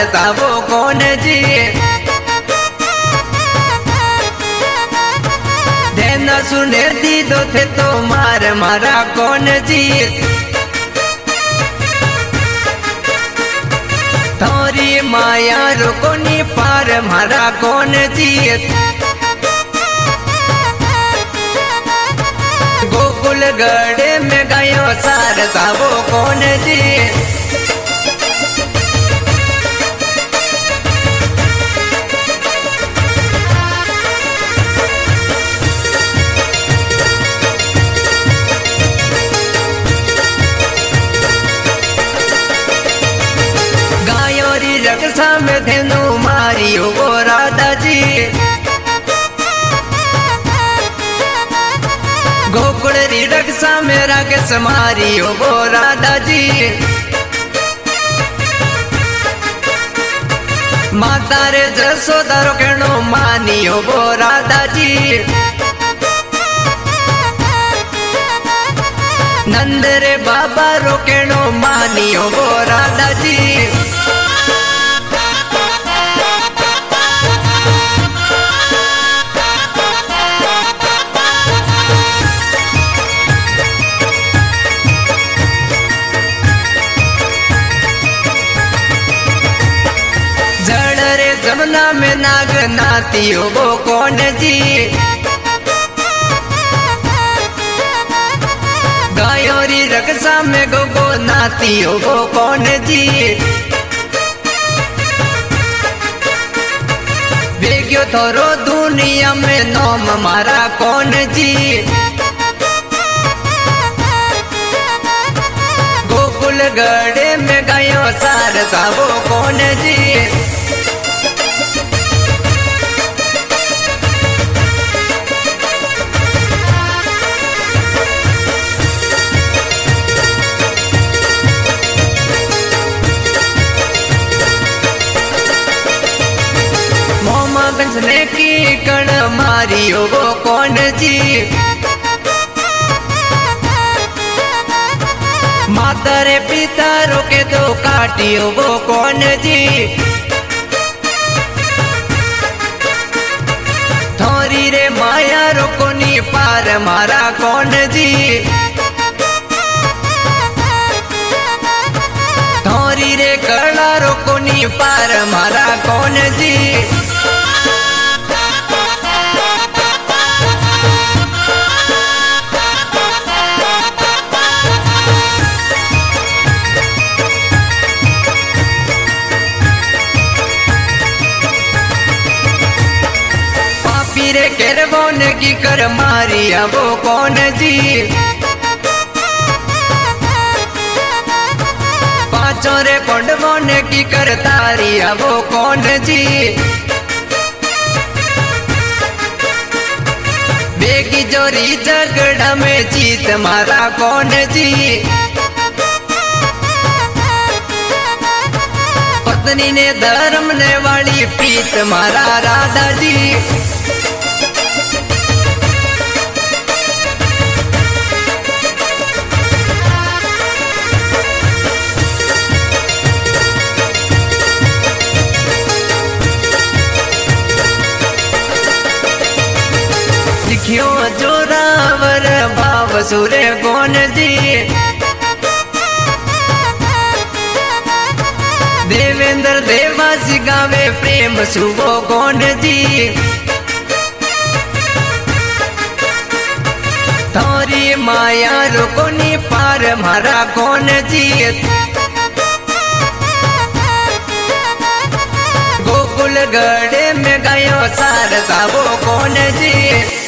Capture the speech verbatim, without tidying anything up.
सारता वो कौन जी। देना सुने दी दो थे तो मार मारा कौन जी। थोरी माया रुको नी पार मारा कौन जी। गोकुल गढ़े में गयो सारता वो कौन जी। गायोरी रक्षा में धेनु मारी वो राधा जी। गोकुल री रक्षा में राकेश मारी वो राधा जी। माता रे जसोदा रो केनो मानियो वो राधा जी। नंद रे बाबा रो केनो मानियो वो राधा जी। जड़ रे जमुना में नाग नाती हो वो कौन जी। गायोरी रक्षा में गोगो नाती हो वो कौन जी। बेग्यो थोरो दुनिया में नोम मारा कौन जी। गोकुल गढ़े में गयो सारता वो कौन जी। ने की कण मारी वो कौन जी। माता रे पिता रोके तो काटी वो कौन जी। थोरी रे माया रोको नी पार मारा कौन जी। थोरी रे कड़ा रोको नी पार मारा कौन जी। रे केरवोन की कर मारिया वो कौन जी। पांचों रे पंडवों की कर तारिया वो कौन जी। बेगी जोरी झगड़ा में जीत मारा कौन जी। पत्नी ने धर्म ने वाली प्रीत मारा राधा जी। लिखियो जोरावर भाव सुरे कौन जी। देवेंद्र देवासी गावे प्रेम सुबो कौन जी। थोरी माया रुको नी पार मारा कौन जी। गोकुल गढ़े में गयो सारता वो कौन जी।